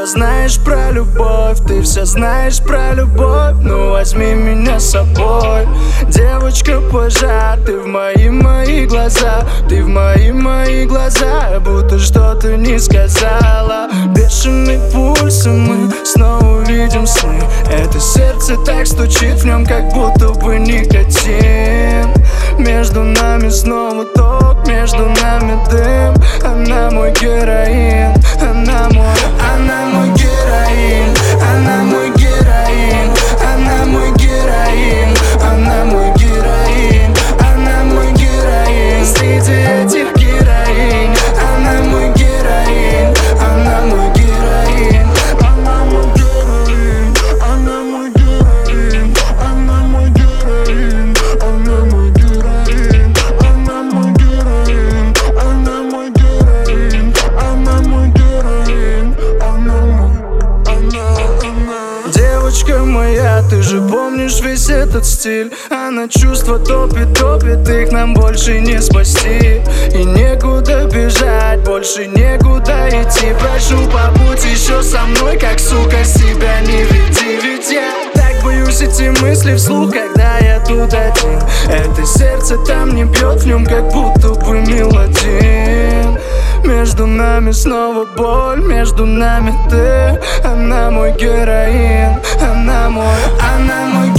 все знаешь про любовь, ты все знаешь про любовь. Ну возьми меня с собой, девочка пожар. Ты в мои глаза, ты в мои глаза, будто что-то не сказала. Бешеный пульс, и мы снова увидим сны. Это сердце так стучит в нем, как будто бы никотин. Между нами снова ток, между нами дым. Она мой героин, она мой героин, она мой героин, она мой героин, она мой героин, она мой героин. Среди этих героинь, она мой героин, она мой героин, она мой героин, она мой героин, она мой героин, она мой героин, она мой героин, она мой героин, она мой героин, она. Девочка моя, ты же помнишь весь этот стиль. Она чувства топит, их нам больше не спасти. И некуда бежать, больше некуда идти. Прошу, побудь еще со мной, как, сука, себя не веди. Ведь я так боюсь идти мысли вслух, когда я тут один. Это сердце там не бьет, в нем как будто бы мелодин. Между нами снова боль, между нами ты. Она мой героин, она мой